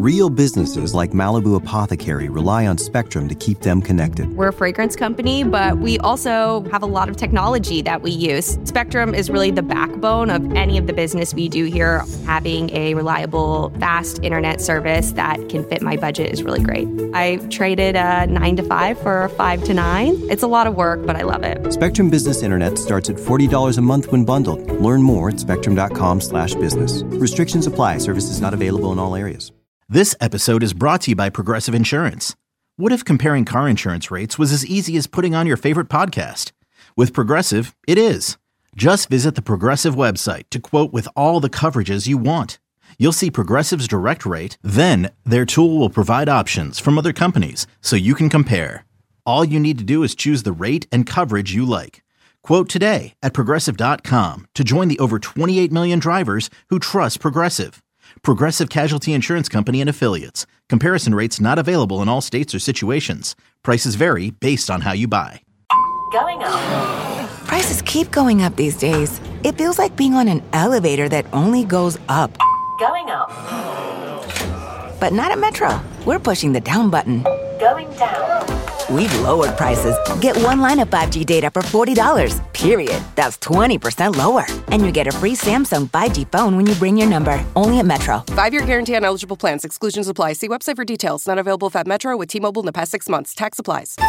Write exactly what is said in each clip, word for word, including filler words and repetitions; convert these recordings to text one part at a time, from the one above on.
Real businesses like Malibu Apothecary rely on Spectrum to keep them connected. We're a fragrance company, but we also have a lot of technology that we use. Spectrum is really the backbone of any of the business we do here. Having a reliable, fast internet service that can fit my budget is really great. I traded a nine to five for a five to nine. It's a lot of work, but I love it. Spectrum Business Internet starts at forty dollars a month when bundled. Learn more at spectrum.com slash business. Restrictions apply. Services not available in all areas. This episode is brought to you by Progressive Insurance. What if comparing car insurance rates was as easy as putting on your favorite podcast? With Progressive, it is. Just visit the Progressive website to quote with all the coverages you want. You'll see Progressive's direct rate, then their tool will provide options from other companies so you can compare. All you need to do is choose the rate and coverage you like. Quote today at Progressive dot com to join the over twenty-eight million drivers who trust Progressive. Progressive Casualty Insurance Company and Affiliates. Comparison rates not available in all states or situations. Prices vary based on how you buy. Going up. Prices keep going up these days. It feels like being on an elevator that only goes up. Going up. But not at Metro. We're pushing the down button. Going down. We've lowered prices. Get one line of five G data for forty dollars, period. That's twenty percent lower. And you get a free Samsung five G phone when you bring your number. Only at Metro. Five-year guarantee on eligible plans. Exclusions apply. See website for details. Not available at Metro with T-Mobile in the past six months. Tax applies.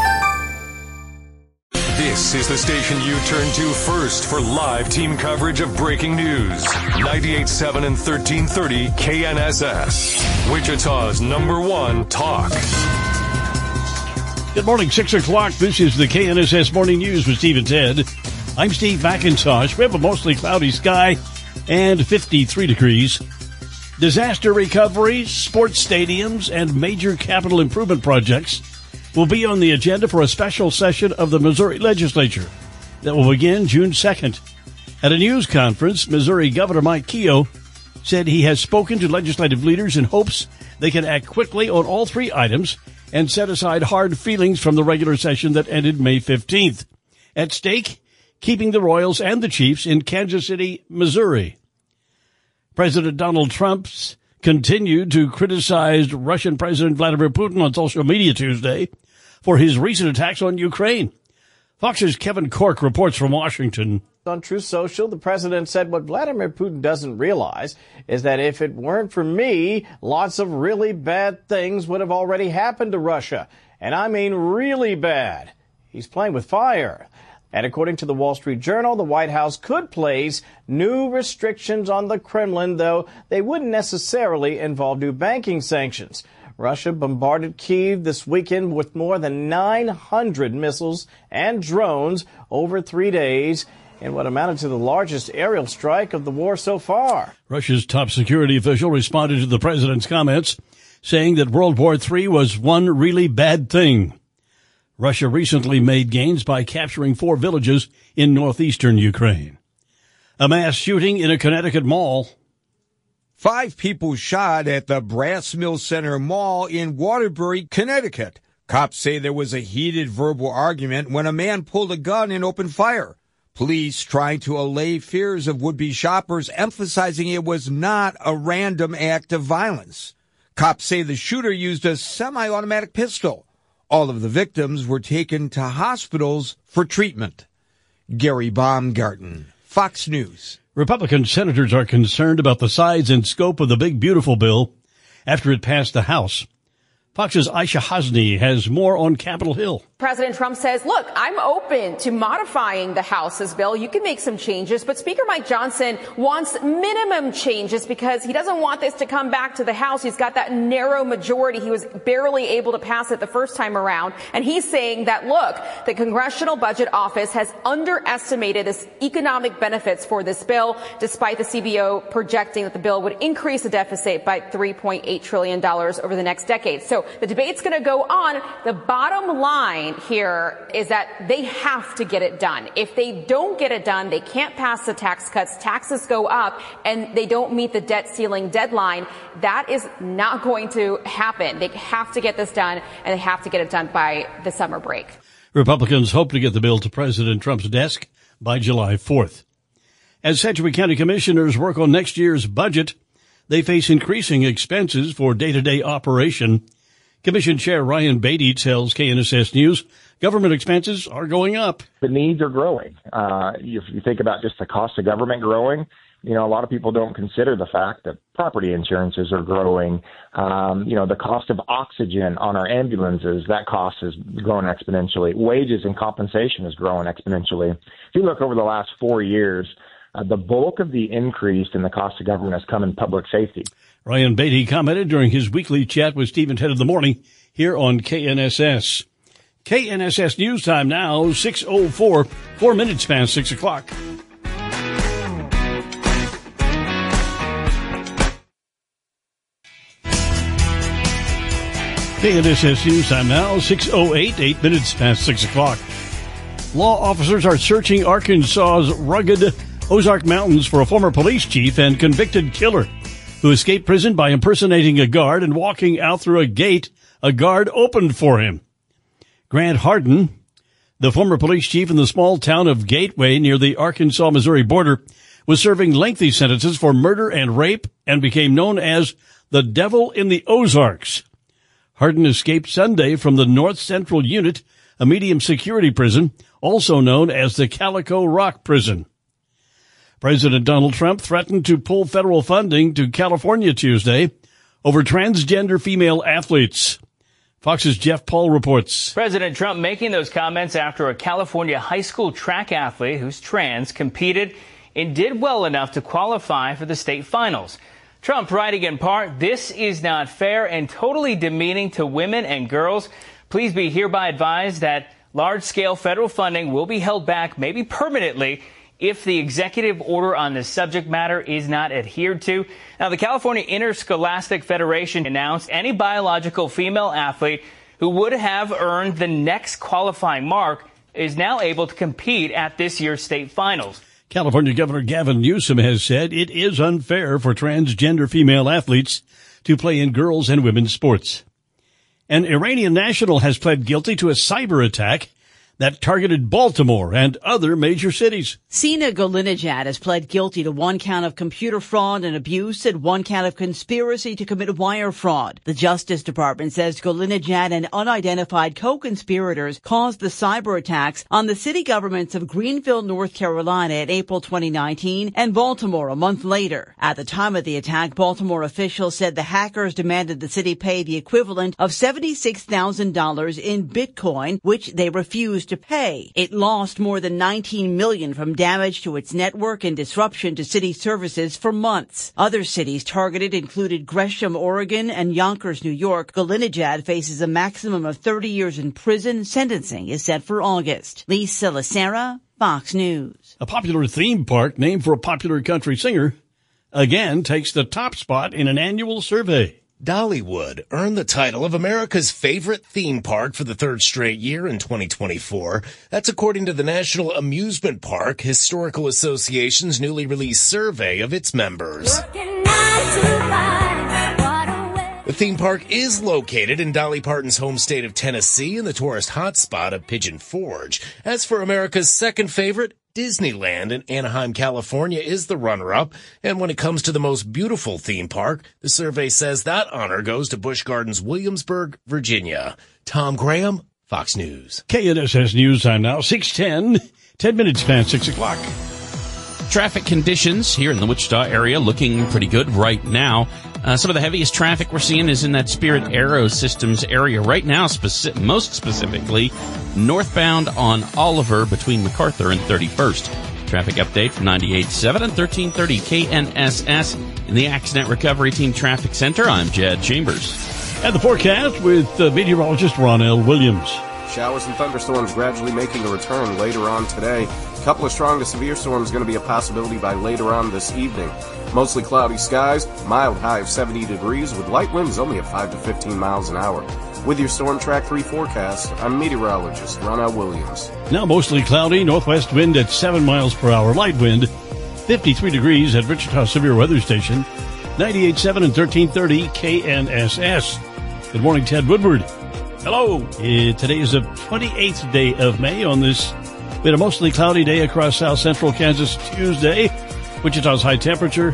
This is the station you turn to first for live team coverage of breaking news. ninety-eight point seven and thirteen thirty K N S S. Wichita's number one talk. Good morning, six o'clock. This is the K N S S Morning News with Steve and Ted. I'm Steve McIntosh. We have a mostly cloudy sky and fifty-three degrees. Disaster recovery, sports stadiums, and major capital improvement projects will be on the agenda for a special session of the Missouri Legislature that will begin June second. At a news conference, Missouri Governor Mike Keogh said he has spoken to legislative leaders in hopes they can act quickly on all three items and set aside hard feelings from the regular session that ended May fifteenth. At stake, keeping the Royals and the Chiefs in Kansas City, Missouri. President Donald Trump continued to criticize Russian President Vladimir Putin on social media Tuesday for his recent attacks on Ukraine. Fox's Kevin Corke reports from Washington. On Truth Social, the president said what Vladimir Putin doesn't realize is that if it weren't for me, lots of really bad things would have already happened to Russia. And I mean really bad. He's playing with fire. And according to the Wall Street Journal, the White House could place new restrictions on the Kremlin, though they wouldn't necessarily involve new banking sanctions. Russia bombarded Kyiv this weekend with more than nine hundred missiles and drones over three days in what amounted to the largest aerial strike of the war so far. Russia's top security official responded to the president's comments, saying that World War Three was one really bad thing. Russia recently made gains by capturing four villages in northeastern Ukraine. A mass shooting in a Connecticut mall. Five people shot at the Brass Mill Center Mall in Waterbury, Connecticut. Cops say there was a heated verbal argument when a man pulled a gun and opened fire. Police trying to allay fears of would-be shoppers, emphasizing it was not a random act of violence. Cops say the shooter used a semi-automatic pistol. All of the victims were taken to hospitals for treatment. Gary Baumgarten, Fox News. Republican senators are concerned about the size and scope of the Big Beautiful bill after it passed the House. Fox's Aisha Hasni has more on Capitol Hill. President Trump says, look, I'm open to modifying the House's bill. You can make some changes, but Speaker Mike Johnson wants minimum changes because he doesn't want this to come back to the House. He's got that narrow majority. He was barely able to pass it the first time around. And he's saying that, look, the Congressional Budget Office has underestimated the economic benefits for this bill, despite the C B O projecting that the bill would increase the deficit by three point eight trillion dollars over the next decade. So the debate's going to go on. The bottom line here is that they have to get it done. If they don't get it done, they can't pass the tax cuts, taxes go up, and they don't meet the debt ceiling deadline. That is not going to happen. They have to get this done, and they have to get it done by the summer break. Republicans hope to get the bill to President Trump's desk by July fourth. As Sedgwick County commissioners work on next year's budget, they face increasing expenses for day-to-day operation. Commission Chair Ryan Beatty tells K N S S News government expenses are going up. The needs are growing. Uh, if you think about just the cost of government growing, you know, a lot of people don't consider the fact that property insurances are growing. Um, you know, the cost of oxygen on our ambulances, that cost has grown exponentially. Wages and compensation has grown exponentially. If you look over the last four years, uh, the bulk of the increase in the cost of government has come in public safety. Ryan Beatty commented during his weekly chat with Stephen Ted in the morning here on K N S S. K N S S News Time now, six oh four, four minutes past six o'clock. K N S S News Time now, six oh eight, eight minutes past six o'clock. Law officers are searching Arkansas's rugged Ozark Mountains for a former police chief and convicted killer who escaped prison by impersonating a guard and walking out through a gate a guard opened for him. Grant Harden, the former police chief in the small town of Gateway near the Arkansas-Missouri border, was serving lengthy sentences for murder and rape and became known as the Devil in the Ozarks. Harden escaped Sunday from the North Central Unit, a medium security prison, also known as the Calico Rock Prison. President Donald Trump threatened to pull federal funding to California Tuesday over transgender female athletes. Fox's Jeff Paul reports. President Trump making those comments after a California high school track athlete who's trans competed and did well enough to qualify for the state finals. Trump writing in part, "This is not fair and totally demeaning to women and girls. Please be hereby advised that large-scale federal funding will be held back, maybe permanently, if the executive order on this subject matter is not adhered to." Now, the California Interscholastic Federation announced any biological female athlete who would have earned the next qualifying mark is now able to compete at this year's state finals. California Governor Gavin Newsom has said it is unfair for transgender female athletes to play in girls' and women's sports. An Iranian national has pled guilty to a cyber attack that targeted Baltimore and other major cities. Sina Golinejad has pled guilty to one count of computer fraud and abuse and one count of conspiracy to commit wire fraud. The Justice Department says Golinejad and unidentified co-conspirators caused the cyber attacks on the city governments of Greenville, North Carolina in April twenty nineteen and Baltimore a month later. At the time of the attack, Baltimore officials said the hackers demanded the city pay the equivalent of seventy-six thousand dollars in Bitcoin, which they refused to pay. It lost more than nineteen million dollars from damage to its network and disruption to city services for months. Other cities targeted included Gresham, Oregon, and Yonkers, New York. Golinejad faces a maximum of thirty years in prison. Sentencing is set for August. Lisa Lacera, Fox News. A popular theme park named for a popular country singer again takes the top spot in an annual survey. Dollywood earned the title of America's favorite theme park for the third straight year in twenty twenty-four. That's according to the National Amusement Park Historical Association's newly released survey of its members. The theme park is located in Dolly Parton's home state of Tennessee in the tourist hotspot of Pigeon Forge. As for America's second favorite, Disneyland in Anaheim, California is the runner-up. And when it comes to the most beautiful theme park, the survey says that honor goes to Busch Gardens, Williamsburg, Virginia. Tom Graham, Fox News. K N S S News Time now, six ten, ten minutes past six o'clock. Traffic conditions here in the Wichita area looking pretty good right now. Uh, some of the heaviest traffic we're seeing is in that Spirit Aero Systems area right now, speci- most specifically northbound on Oliver between MacArthur and thirty-first. Traffic update from ninety-eight point seven and thirteen thirty K N S S in the Accident Recovery Team Traffic Center. I'm Jed Chambers. And the forecast with uh, meteorologist Ron L. Williams. Showers and thunderstorms gradually making a return later on today. A couple of strong to severe storms going to be a possibility by later on this evening. Mostly cloudy skies, mild high of seventy degrees with light winds only at five to fifteen miles an hour. With your Storm Track three forecast, I'm meteorologist Ron L. Williams. Now mostly cloudy, northwest wind at seven miles per hour, light wind, fifty-three degrees at Wichita Severe Weather Station, ninety-eight point seven and thirteen thirty K N S S. Good morning, Ted Woodward. Hello. Uh, today is the twenty-eighth day of May. On this, we had a mostly cloudy day across south central Kansas Tuesday. Wichita's high temperature,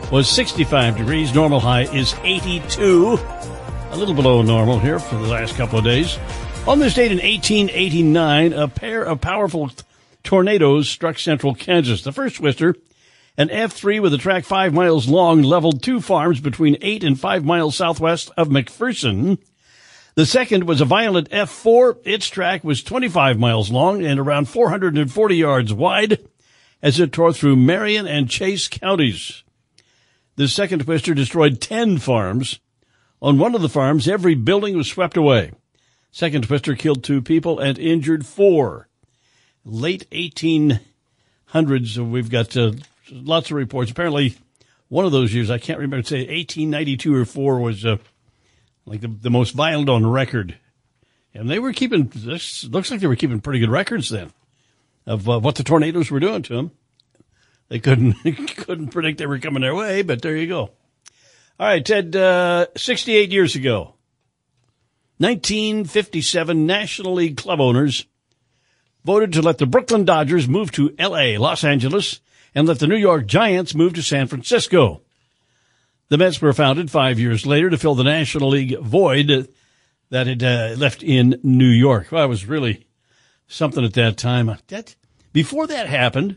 was sixty-five degrees. Normal high is eighty-two. A little below normal here for the last couple of days. On this date in eighteen eighty-nine, a pair of powerful tornadoes struck central Kansas. The first twister, an F three with a track five miles long, leveled two farms between eight and five miles southwest of McPherson. The second was a violent F four. Its track was twenty-five miles long and around four hundred forty yards wide as it tore through Marion and Chase counties. The second twister destroyed ten farms. On one of the farms, every building was swept away. Second twister killed two people and injured four. Late eighteen hundreds, we've got uh, lots of reports. Apparently, one of those years, I can't remember, say eighteen ninety-two or four was uh, like the, the most violent on record. And they were keeping, this looks like they were keeping pretty good records then of uh, what the tornadoes were doing to them. They couldn't couldn't predict they were coming their way, but there you go. All right, Ted, uh, sixty-eight years ago, nineteen fifty-seven, National League club owners voted to let the Brooklyn Dodgers move to L A, Los Angeles, and let the New York Giants move to San Francisco. The Mets were founded five years later to fill the National League void that had uh, left in New York. Well, it was really something at that time. That, before that happened,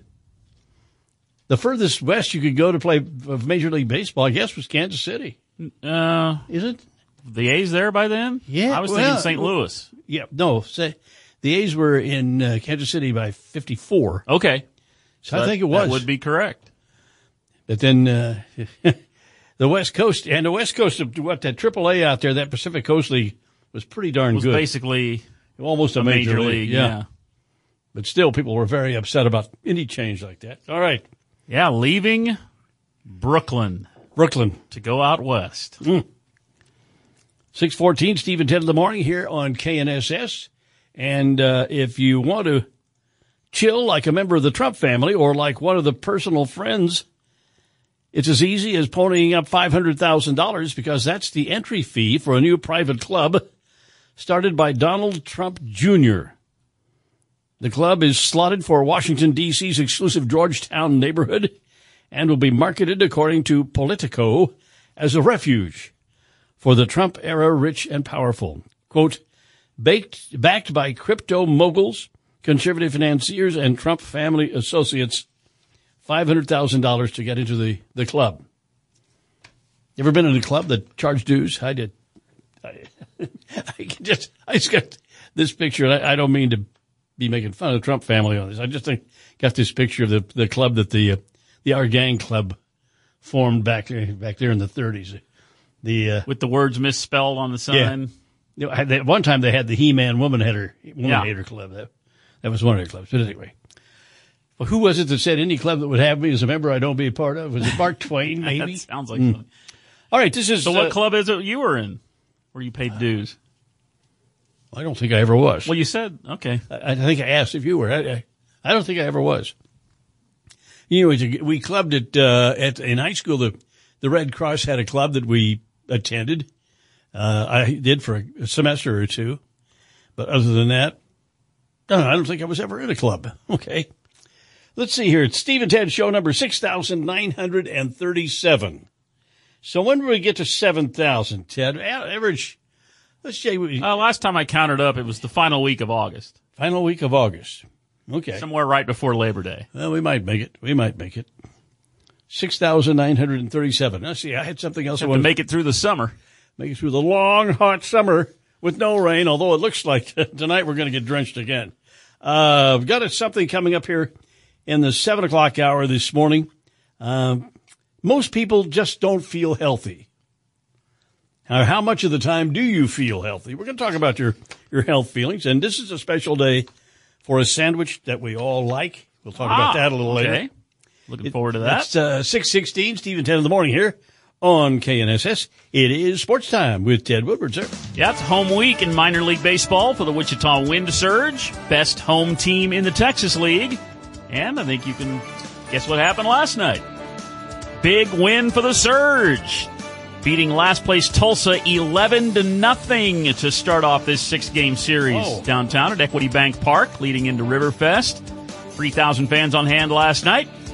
the furthest west you could go to play of Major League Baseball, I guess, was Kansas City. Uh, Is it? The A's there by then? Yeah. I was well, thinking Saint Louis. Yeah, no. Say, the A's were in uh, Kansas City by fifty-four. Okay. So, so I that, think it was. That would be correct. But then uh, the West Coast, and the West Coast of what, that triple A out there, that Pacific Coast League was pretty darn it was good. Basically almost a, a major, major league. league, yeah. yeah. But still, people were very upset about any change like that. All right. Yeah, leaving Brooklyn. Brooklyn. To go out west. Mm. six fourteen, Steve and Ted in the morning here on K N S S. And uh, if you want to chill like a member of the Trump family or like one of the personal friends, it's as easy as ponying up five hundred thousand dollars because that's the entry fee for a new private club started by Donald Trump Junior The club is slotted for Washington, D C's exclusive Georgetown neighborhood and will be marketed, according to Politico, as a refuge for the Trump-era rich and powerful. Quote, baked, backed by crypto moguls, conservative financiers, and Trump family associates, five hundred thousand dollars to get into the, the club. You ever been in a club that charged dues? I did. I, I just, I just got this picture, and I, I don't mean to be making fun of the Trump family on this. I just think got this picture of the the club that the uh, the Our Gang Club formed back back there in the thirties. The uh, with the words misspelled on the sign. Yeah. At one time they had the He-Man Woman Hater Woman Yeah. Hater Club. That that was one of their clubs. But anyway, well, who was it that said any club that would have me as a member I don't be a part of? Was it Mark Twain? Maybe. That sounds like Mm. fun. All right, this is So what uh, club is it you were in where you paid dues? I don't think I ever was. Well, you said, okay. I, I think I asked if you were. I, I, I don't think I ever was. You know, we clubbed it uh, at in high school. The the Red Cross had a club that we attended. Uh, I did for a semester or two, but other than that, no, I don't think I was ever in a club. Okay, let's see here. It's Steve and Ted show number six thousand nine hundred and thirty-seven. So when do we get to seven thousand, Ted? Average. Let's say we, Uh, last time I counted up, it was the final week of August. final week of August. Okay. Somewhere right before Labor Day. Well, we might make it. We might make it. six thousand nine hundred thirty-seven. Now, see, I had something else I Have to wanted make it through the summer. make it through the long, hot summer with no rain, although it looks like tonight we're going to get drenched again. Uh, I've got something coming up here in the seven o'clock hour this morning. Um, most people just don't feel healthy. Now, how much of the time do you feel healthy? We're going to talk about your, your health feelings, and this is a special day for a sandwich that we all like. We'll talk Ah, about that a little okay. later. Looking forward to that. That's uh, six sixteen, Steve and Ted in the morning here on K N S S. It is sports time with Ted Woodward, sir. Yeah, it's home week in minor league baseball for the Wichita Wind Surge. Best home team in the Texas League. And I think you can guess what happened last night. Big win for the Surge. Beating last place Tulsa eleven to nothing to start off this six-game series Oh. downtown at Equity Bank Park, leading into Riverfest. three thousand fans on hand last night.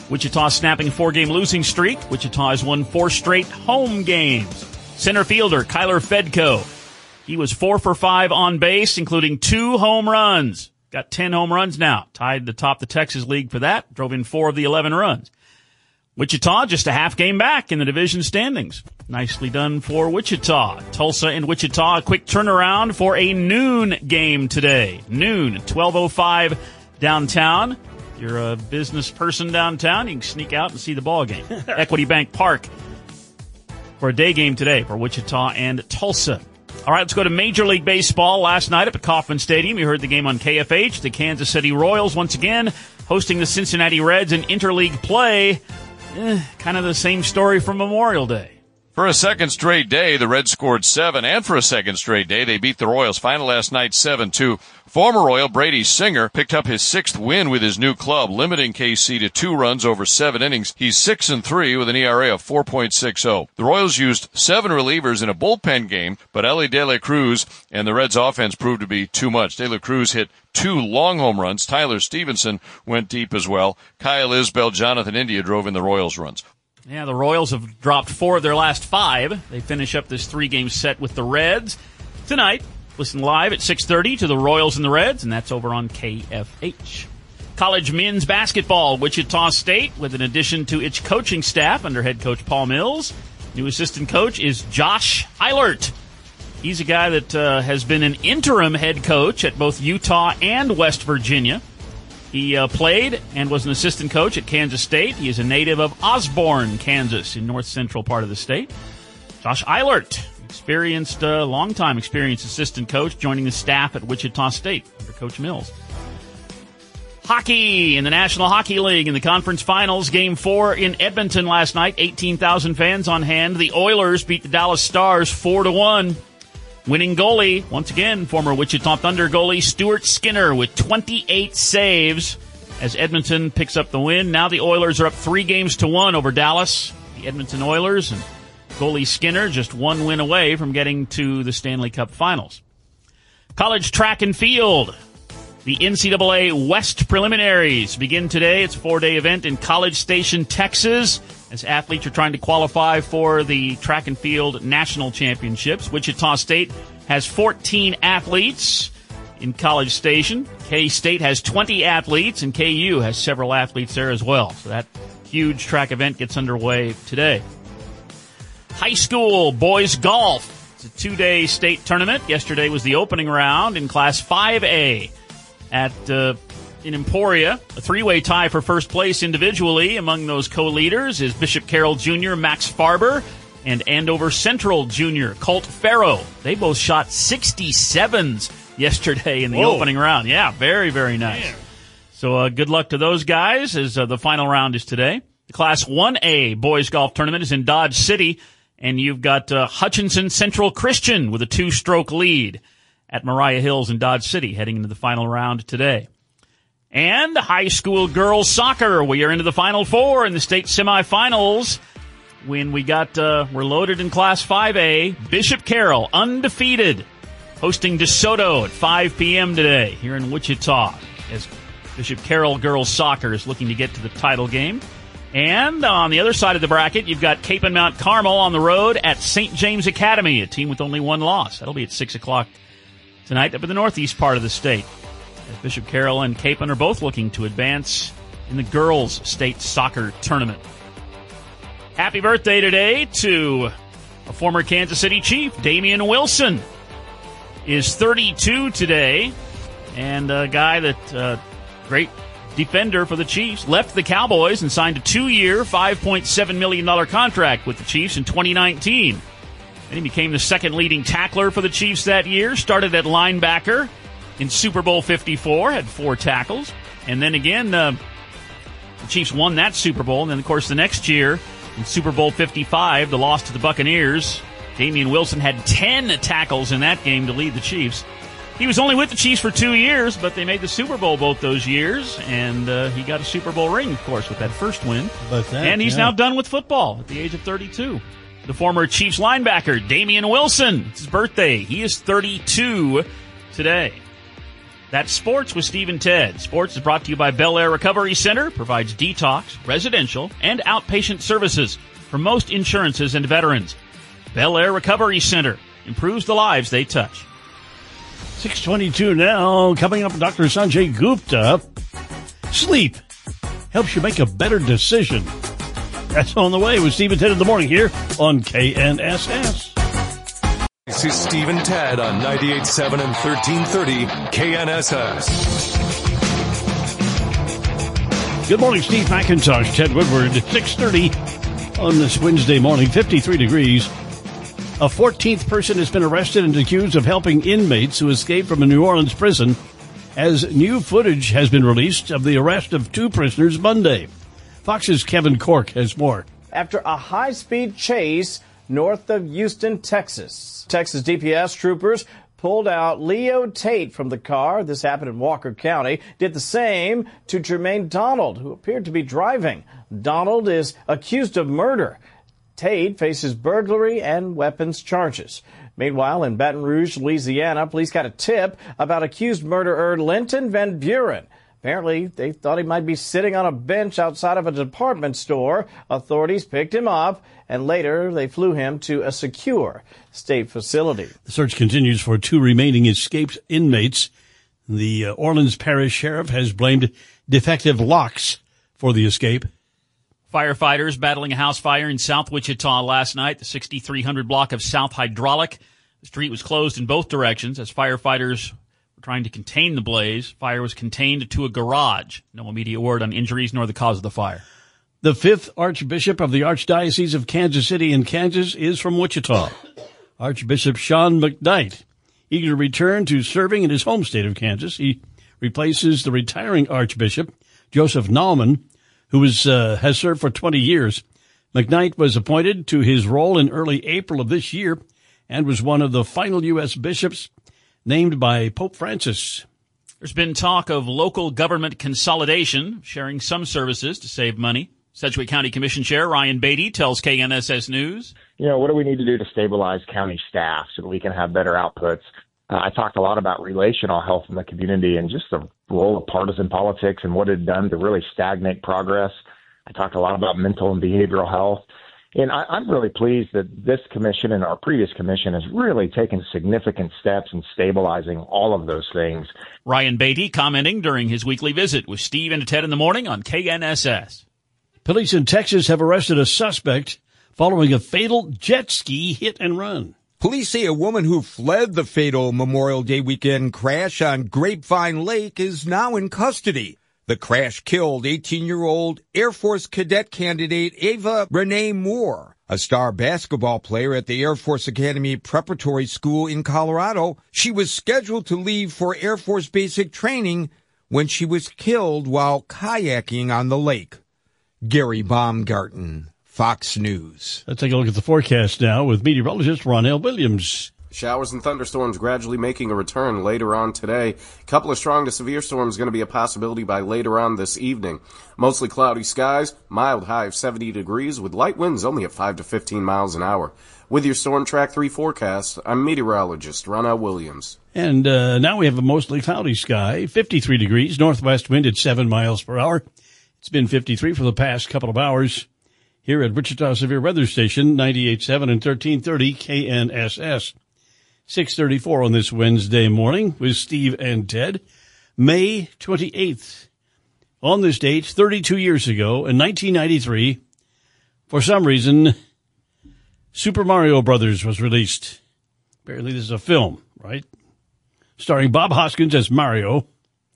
Wichita snapping a four-game losing streak. Wichita has won four straight home games. Center fielder Kyler Fedko. He was four for five on base, including two home runs. Got ten home runs now. Tied to top the Texas League for that. Drove in four of the eleven runs. Wichita just a half game back in the division standings. Nicely done for Wichita. Tulsa and Wichita, a quick turnaround for a noon game today. Noon, twelve oh five downtown. If you're a business person downtown, you can sneak out and see the ball game. Equity Bank Park for a day game today for Wichita and Tulsa. All right, let's go to Major League Baseball. Last night up at Kauffman Stadium, you heard the game on K F H. The Kansas City Royals once again hosting the Cincinnati Reds in interleague play. Eh, kind of the same story from Memorial Day. For a second straight day, the Reds scored seven, and for a second straight day, they beat the Royals. Final last night, seven two. Former Royal Brady Singer picked up his sixth win with his new club, limiting K C to two runs over seven innings. He's six and three with an E R A of four point six oh. The Royals used seven relievers in a bullpen game, but Elly De La Cruz and the Reds' offense proved to be too much. De La Cruz hit two long home runs. Tyler Stevenson went deep as well. Kyle Isbell, Jonathan India drove in the Royals' runs. Yeah, the Royals have dropped four of their last five. They finish up this three-game set with the Reds tonight. Listen live at six thirty to the Royals and the Reds, and that's over on K F H. College men's basketball, Wichita State, with an addition to its coaching staff under head coach Paul Mills. New assistant coach is Josh Eilert. He's a guy that uh, has been an interim head coach at both Utah and West Virginia. He uh, played and was an assistant coach at Kansas State. He is a native of Osborne, Kansas, in north central part of the state. Josh Eilert, experienced, uh, long-time experienced assistant coach, joining the staff at Wichita State under Coach Mills. Hockey in the National Hockey League in the conference finals. Game four in Edmonton last night. eighteen thousand fans on hand. The Oilers beat the Dallas Stars four to one. Winning goalie, once again, former Wichita Thunder goalie Stuart Skinner with twenty-eight saves as Edmonton picks up the win. Now the Oilers are up three games to one over Dallas. The Edmonton Oilers and goalie Skinner just one win away from getting to the Stanley Cup Finals. College track and field. The N C double A West preliminaries begin today. It's a four-day event in College Station, Texas, as athletes are trying to qualify for the track and field national championships. Wichita State has fourteen athletes in College Station. K-State has twenty athletes, and K U has several athletes there as well. So that huge track event gets underway today. High school boys golf. It's a two-day state tournament. Yesterday was the opening round in Class five A at uh, in Emporia. A three-way tie for first place individually. Among those co-leaders is Bishop Carroll Junior Max Farber and Andover Central Junior Colt Farrow. They both shot sixty-sevens yesterday in the Whoa. opening round. Yeah, very, very nice. Damn. So uh, good luck to those guys as uh, the final round is today. The Class one A boys golf tournament is in Dodge City, and you've got uh, Hutchinson Central Christian with a two-stroke lead at Mariah Hills in Dodge City heading into the final round today. And high school girls soccer, we are into the Final Four in the state semifinals when we got, uh, we're loaded in Class five A. Bishop Carroll, undefeated, hosting DeSoto at five p.m. today here in Wichita as Bishop Carroll girls soccer is looking to get to the title game. And on the other side of the bracket, you've got Cape and Mount Carmel on the road at Saint James Academy, a team with only one loss. That'll be at six o'clock tonight up in the northeast part of the state. As Bishop Carroll and Capen are both looking to advance in the girls' state soccer tournament. Happy birthday today to a former Kansas City Chief, Damian Wilson, is thirty-two today, and a guy that, uh, great defender for the Chiefs, left the Cowboys and signed a two-year, five point seven million dollars contract with the Chiefs in twenty nineteen. Then he became the second leading tackler for the Chiefs that year, started at linebacker in Super Bowl fifty-four, had four tackles. And then again, uh, the Chiefs won that Super Bowl. And then, of course, the next year in Super Bowl fifty-five, the loss to the Buccaneers, Damian Wilson had ten tackles in that game to lead the Chiefs. He was only with the Chiefs for two years, but they made the Super Bowl both those years. And uh, he got a Super Bowl ring, of course, with that first win. That, and he's yeah. now done with football at the age of thirty-two. The former Chiefs linebacker, Damian Wilson. It's his birthday. He is thirty-two today. That's Sports with Steve and Ted. Sports is brought to you by Bel Air Recovery Center, provides detox, residential, and outpatient services for most insurances and veterans. Bel Air Recovery Center improves the lives they touch. six twenty-two now. Coming up, Doctor Sanjay Gupta. Sleep helps you make a better decision. That's on the way with Steve and Ted in the morning here on K N S S. This is Steve and Ted on ninety-eight point seven and thirteen thirty K N S S. Good morning, Steve McIntosh, Ted Woodward, six thirty on this Wednesday morning, fifty-three degrees. A fourteenth person has been arrested and accused of helping inmates who escaped from a New Orleans prison as new footage has been released of the arrest of two prisoners Monday. Fox's Kevin Cork has more. After a high-speed chase north of Houston, Texas, Texas D P S troopers pulled out Leo Tate from the car. This happened in Walker County. Did the same to Jermaine Donald, who appeared to be driving. Donald is accused of murder. Tate faces burglary and weapons charges. Meanwhile, in Baton Rouge, Louisiana, police got a tip about accused murderer Linton Van Buren. Apparently, they thought he might be sitting on a bench outside of a department store. Authorities picked him up, and later they flew him to a secure state facility. The search continues for two remaining escaped inmates. The uh, Orleans Parish Sheriff has blamed defective locks for the escape. Firefighters battling a house fire in South Wichita last night, the sixty-three hundred block of South Hydraulic. The street was closed in both directions as firefighters were trying to contain the blaze. Fire was contained to a garage. No immediate word on injuries nor the cause of the fire. The fifth Archbishop of the Archdiocese of Kansas City in Kansas is from Wichita. Archbishop Sean McKnight, eager to return to serving in his home state of Kansas. He replaces the retiring Archbishop, Joseph Naumann, who was, uh, has served for twenty years. McKnight was appointed to his role in early April of this year and was one of the final U S bishops named by Pope Francis. There's been talk of local government consolidation, sharing some services to save money. Sedgwick County Commission Chair Ryan Beatty tells K N S S News. You know, what do we need to do to stabilize county staff so that we can have better outputs? Uh, I talked a lot about relational health in the community and just the role of partisan politics and what it had done to really stagnate progress. I talked a lot about mental and behavioral health. And I, I'm really pleased that this commission and our previous commission has really taken significant steps in stabilizing all of those things. Ryan Beatty commenting during his weekly visit with Steve and Ted in the morning on K N S S. Police in Texas have arrested a suspect following a fatal jet ski hit and run. Police say a woman who fled the fatal Memorial Day weekend crash on Grapevine Lake is now in custody. The crash killed eighteen-year-old Air Force cadet candidate Ava Renee Moore, a star basketball player at the Air Force Academy Preparatory School in Colorado. She was scheduled to leave for Air Force basic training when she was killed while kayaking on the lake. Gary Baumgarten, Fox News. Let's take a look at the forecast now with meteorologist Ronell Williams. Showers and thunderstorms gradually making a return later on today. A couple of strong to severe storms going to be a possibility by later on this evening. Mostly cloudy skies, mild high of seventy degrees with light winds only at five to fifteen miles an hour. With your Storm Track three forecast, I'm meteorologist Ronell Williams. And uh, now we have a mostly cloudy sky, fifty-three degrees, northwest wind at seven miles per hour. It's been fifty-three for the past couple of hours here at Wichita Severe Weather Station, ninety-eight point seven and thirteen thirty K N S S. six thirty-four on this Wednesday morning with Steve and Ted. May twenty-eighth. On this date, thirty-two years ago, in nineteen ninety-three, for some reason, Super Mario Brothers was released. Apparently this is a film, right? Starring Bob Hoskins as Mario,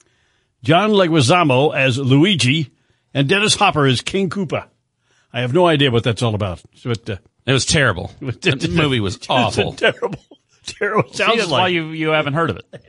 John Leguizamo as Luigi, and Dennis Hopper as King Koopa. I have no idea what that's all about. But, uh, it was terrible. The movie was awful. Terrible. Terrible. Sounds See, that's like. why you, you haven't heard of it.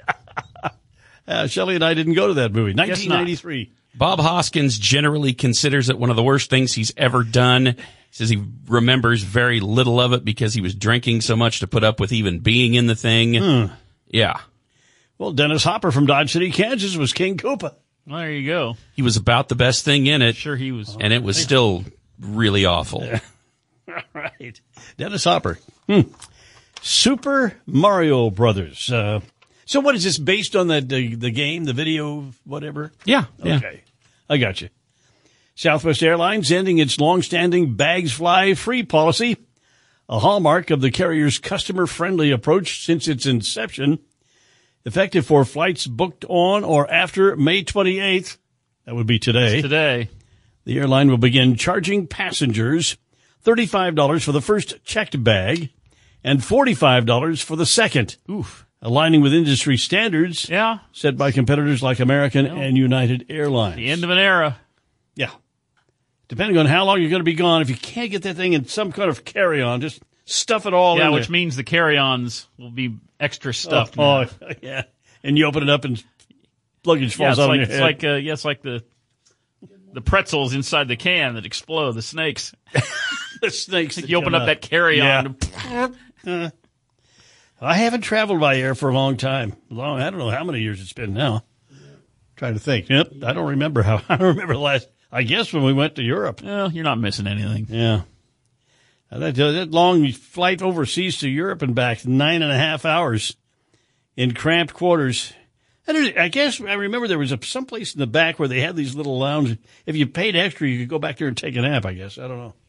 uh, Shelley and I didn't go to that movie. nineteen ninety-three. Bob Hoskins generally considers it one of the worst things he's ever done. He says he remembers very little of it because he was drinking so much to put up with even being in the thing. Hmm. Yeah. Well, Dennis Hopper from Dodge City, Kansas was King Koopa. Well, there you go. He was about the best thing in it. Sure he was. And it was still really awful. All right. Dennis Hopper. Hmm. Super Mario Brothers. Uh, So what is this based on the, the, the game, the video, whatever? Yeah. yeah. Okay. I got you. Southwest Airlines ending its longstanding bags fly free policy, a hallmark of the carrier's customer-friendly approach since its inception. Effective for flights booked on or after May twenty-eighth. That would be today. It's today. The airline will begin charging passengers thirty-five dollars for the first checked bag and forty-five dollars for the second. Oof. Aligning with industry standards yeah. set by competitors like American yeah. and United Airlines. The end of an era. Yeah. Depending on how long you're going to be gone, if you can't get that thing in some kind of carry-on, just stuff it all yeah, in which there. means the carry-ons will be extra stuffed. Oh, oh yeah. And you open it up and luggage falls yeah, out like, on your it's head. Like, uh, yeah, it's like the the pretzels inside the can that explode, the snakes. The snakes. You open up out. that carry-on. Yeah. I haven't traveled by air for a long time. Long, I don't know how many years it's been now. Trying to think. Yep, I don't remember how. I don't remember the last. I guess when we went to Europe. Well, you're not missing anything. Yeah. That, that long flight overseas to Europe and back, nine and a half hours in cramped quarters. And I guess I remember there was a someplace in the back where they had these little lounges. If you paid extra, you could go back there and take a nap. I guess I don't know.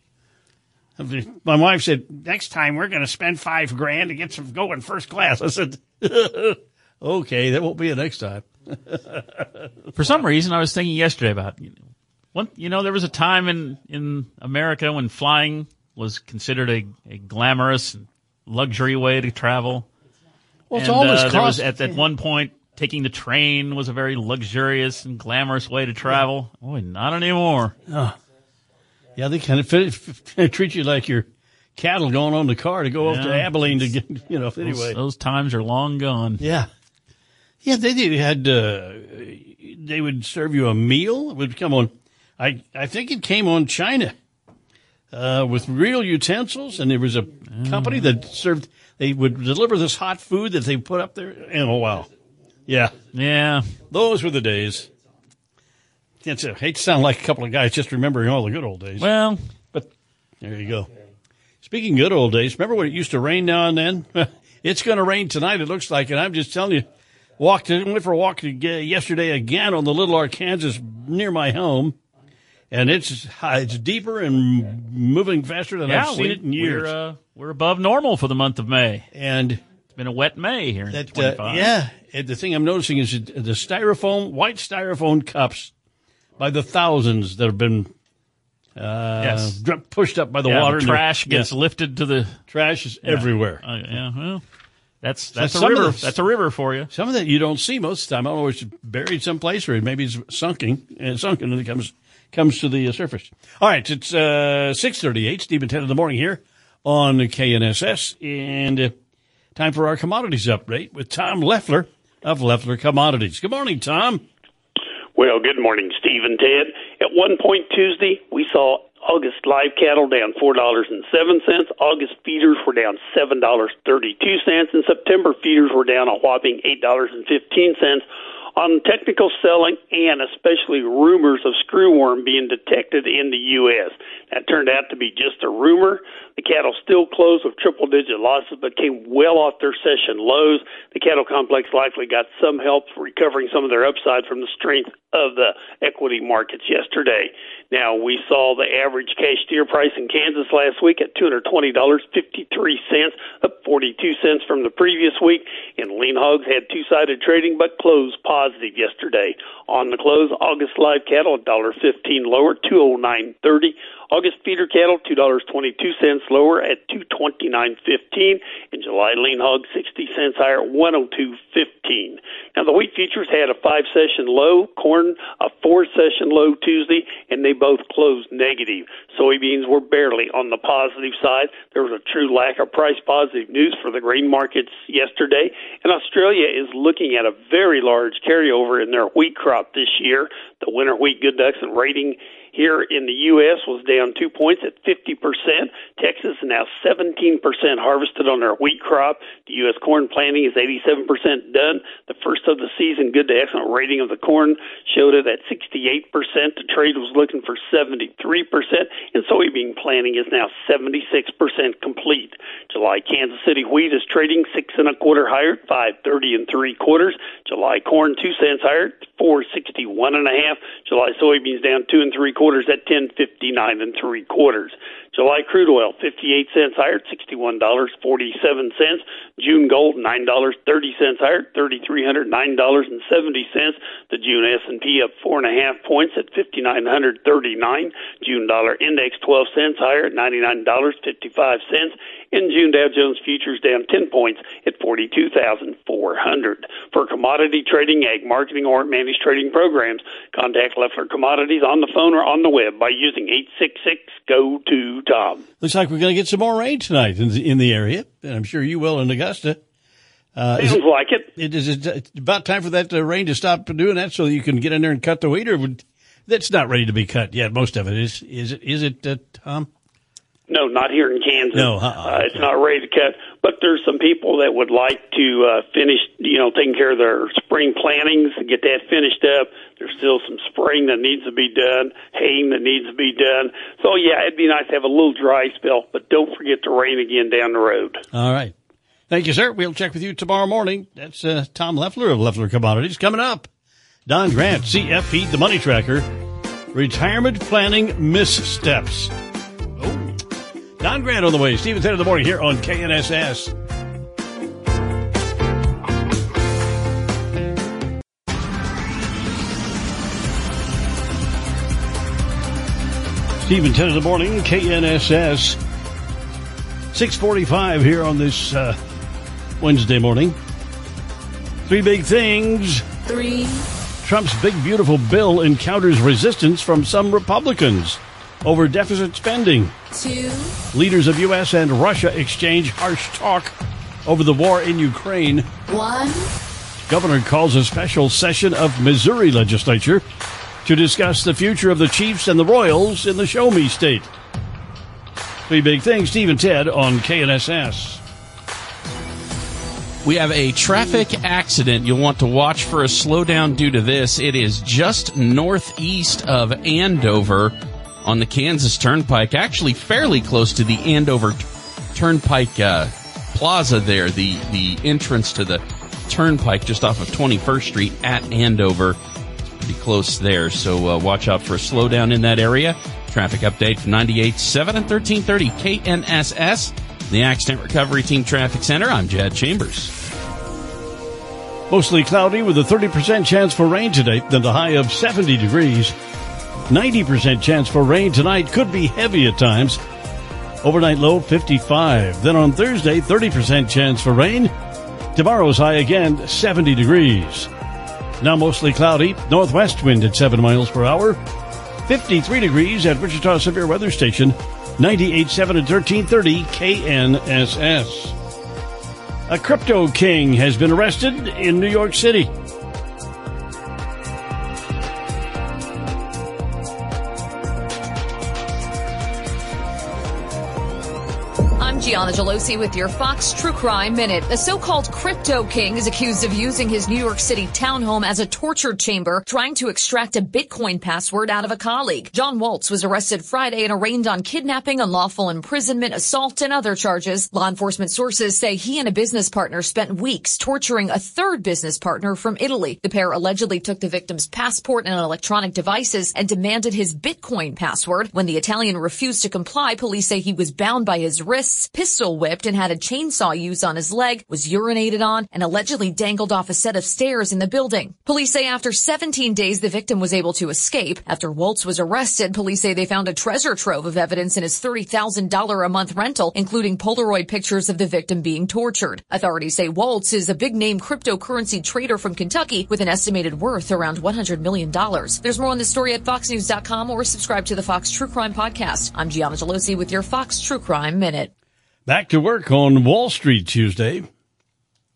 My wife said, next time we're going to spend five grand to get some go in first class. I said, okay, that won't be a next time. For some reason, I was thinking yesterday about, you know, one, you know, there was a time in, in America when flying was considered a, a glamorous and luxury way to travel. Well, it's and, always uh, cost. there was at, at one point, taking the train was a very luxurious and glamorous way to travel. Boy, not anymore. Oh. Yeah, they kind of fit, treat you like your cattle going on the car to go yeah. up to Abilene to get, you know, anyway. Those, those times are long gone. Yeah. Yeah, they did, had, uh, they would serve you a meal. It would come on, I, I think it came on China, uh, with real utensils. And there was a company that served, they would deliver this hot food that they put up there. And oh, wow. Yeah. Yeah. Those were the days. It's a, I hate to sound like a couple of guys just remembering all the good old days. Well, but there you go. Speaking good old days, remember when it used to rain now and then? It's going to rain tonight, it looks like, and I'm just telling you, walked went for a walk yesterday again on the Little Arkansas near my home, and it's it's deeper and moving faster than yeah, I've seen we, it in years. We're, uh, we're above normal for the month of May, and it's been a wet May here in that, twenty-five. Uh, yeah, and the thing I'm noticing is the styrofoam, white styrofoam cups. By the thousands that have been uh, yes. pushed up by the yeah, water. The trash yeah. gets lifted to the trash is yeah. everywhere. Uh, yeah, well, that's that's so a river. The, that's a river for you. Some of that you don't see most of the time. I don't know if it's buried someplace or maybe it's sunken and sunken and it comes comes to the surface. All right, it's uh, six thirty-eight. Steve and Ted in the morning here on K N S S, and uh, time for our commodities update with Tom Leffler of Leffler Commodities. Good morning, Tom. Well, good morning, Steve and Ted. At one point Tuesday, we saw August live cattle down four dollars and seven cents. August feeders were down seven dollars and thirty-two cents. And September feeders were down a whopping eight dollars and fifteen cents. On technical selling and especially rumors of screwworm being detected in the U S That turned out to be just a rumor. The cattle still closed with triple-digit losses, but came well off their session lows. The cattle complex likely got some help for recovering some of their upside from the strength of the equity markets yesterday. Now, we saw the average cash steer price in Kansas last week at two hundred twenty dollars and fifty-three cents, up forty-two cents from the previous week. And lean hogs had two-sided trading, but closed positive yesterday. On the close, August live cattle one dollar fifteen lower, two oh nine thirty. August feeder cattle, two dollars and twenty-two cents lower at two twenty-nine fifteen. And July lean hog, sixty cents higher at one oh two fifteen. Now, the wheat futures had a five-session low, corn a four-session low Tuesday, and they both closed negative. Soybeans were barely on the positive side. There was a true lack of price-positive news for the grain markets yesterday. And Australia is looking at a very large carryover in their wheat crop this year. The winter wheat good ducks and rating here in the U S was down two points at fifty percent. Texas is now seventeen percent harvested on their wheat crop. The U S corn planting is eighty-seven percent done. The first of the season good to excellent rating of the corn showed it at sixty-eight percent. The trade was looking for seventy-three percent, and soybean planting is now seventy-six percent complete. July Kansas City wheat is trading six and a quarter higher, five thirty and three quarters. July corn two cents higher, four sixty-one and a half. July soybeans down two and three quarters at ten fifty-nine and three quarters. July crude oil fifty-eight cents higher, sixty-one dollars and forty-seven cents. June gold nine dollars and thirty cents higher, three thousand three hundred nine dollars and seventy cents. The June S and P up four and a half points at fifty-nine thirty-nine. June dollar index twelve cents higher at ninety-nine dollars and fifty-five cents. In June, Dow Jones futures down ten points at forty-two thousand four hundred. For commodity trading, ag marketing, or managed trading programs, contact Leffler Commodities on the phone or on the web by using eight six six, G O two, T O M. Looks like we're going to get some more rain tonight in the, in the area, and I'm sure you will in Augusta. Uh, Sounds it, like it. it is it, it's about time for that uh, rain to stop doing that so you can get in there and cut the wheat, or would, that's not ready to be cut yet. Most of it is. Is it, is it uh, Tom? No, not here in Kansas. No, uh-uh. uh, it's not ready to cut. But there's some people that would like to uh, finish, you know, taking care of their spring plantings and get that finished up. There's still some spraying that needs to be done, haying that needs to be done. So, yeah, it'd be nice to have a little dry spell, but don't forget to rain again down the road. All right. Thank you, sir. We'll check with you tomorrow morning. That's uh, Tom Leffler of Leffler Commodities. Coming up, Don Grant, C F P, the Money Tracker, retirement planning missteps. Don Grant on the way. Stephen ten in the morning here on K N S S. Stephen ten in the morning, K N S S. six forty-five here on this uh, Wednesday morning. Three big things. Three. Trump's big, beautiful bill encounters resistance from some Republicans over deficit spending. Two. Leaders of U S and Russia exchange harsh talk over the war in Ukraine. One. Governor calls a special session of Missouri legislature to discuss the future of the Chiefs and the Royals in the Show Me State. Three big things. Steve and Ted on K N S S. We have a traffic accident. You'll want to watch for a slowdown due to this. It is just northeast of Andover on the Kansas Turnpike, actually fairly close to the Andover Turnpike uh, Plaza there, the, the entrance to the Turnpike just off of twenty-first Street at Andover. It's pretty close there, so uh, watch out for a slowdown in that area. Traffic update from ninety-eight point seven and thirteen thirty K N S S, the Accident Recovery Team Traffic Center. I'm Jad Chambers. Mostly cloudy with a thirty percent chance for rain today, then the high of seventy degrees. ninety percent chance for rain tonight, could be heavy at times. Overnight low fifty-five. Then on Thursday, thirty percent chance for rain. Tomorrow's high again, seventy degrees. Now mostly cloudy, northwest wind at seven miles per hour. fifty-three degrees at Wichita Severe Weather Station, ninety-eight point seven and thirteen thirty K N S S. A crypto king has been arrested in New York City. I'm Gianna Gelosi with your Fox True Crime Minute. The so-called Crypto King is accused of using his New York City townhome as a torture chamber, trying to extract a Bitcoin password out of a colleague. John Waltz was arrested Friday and arraigned on kidnapping, unlawful imprisonment, assault, and other charges. Law enforcement sources say he and a business partner spent weeks torturing a third business partner from Italy. The pair allegedly took the victim's passport and electronic devices and demanded his Bitcoin password. When the Italian refused to comply, police say he was bound by his wrists, pistol whipped, and had a chainsaw used on his leg, was urinated on, and allegedly dangled off a set of stairs in the building. Police say after seventeen days, the victim was able to escape. After Waltz was arrested, police say they found a treasure trove of evidence in his thirty thousand dollars a month rental, including Polaroid pictures of the victim being tortured. Authorities say Waltz is a big-name cryptocurrency trader from Kentucky with an estimated worth around one hundred million dollars. There's more on this story at fox news dot com or subscribe to the Fox True Crime Podcast. I'm Gianna Gelosi with your Fox True Crime Minute. Back to work on Wall Street Tuesday.